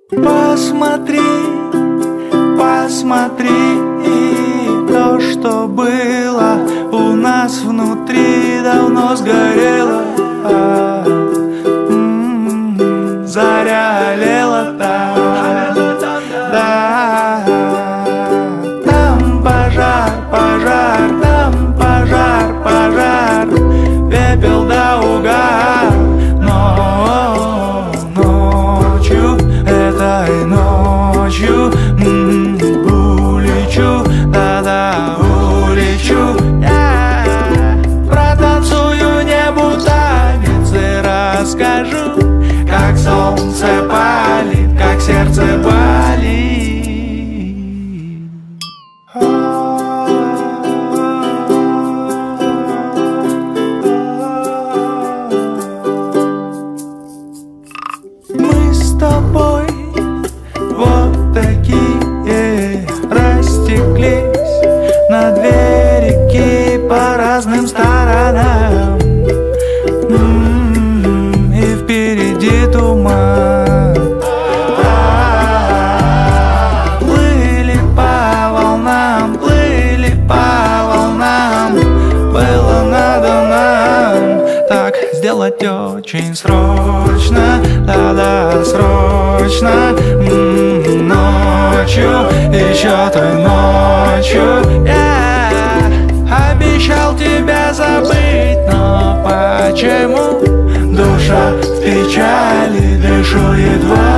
Посмотри, посмотри, то, что было у нас внутри, давно сгорело. Заря олела там, да. Там пожар, пожар, там пожар, пожар, пепел да угар. Но ночью, этой ночью улечу, да-да, улечу. Я протанцую небу танец и расскажу, как солнце палит, как сердце болит. Мы с тобой вот такие растеклись на две реки по разным сторонам. И впереди туман. Плыли по волнам, плыли по волнам. Было надо нам так сделать очень срочно, да-да, срочно. Ночью, еще той ночью я обещал тебя забыть, но почему душа в печали, дышу едва.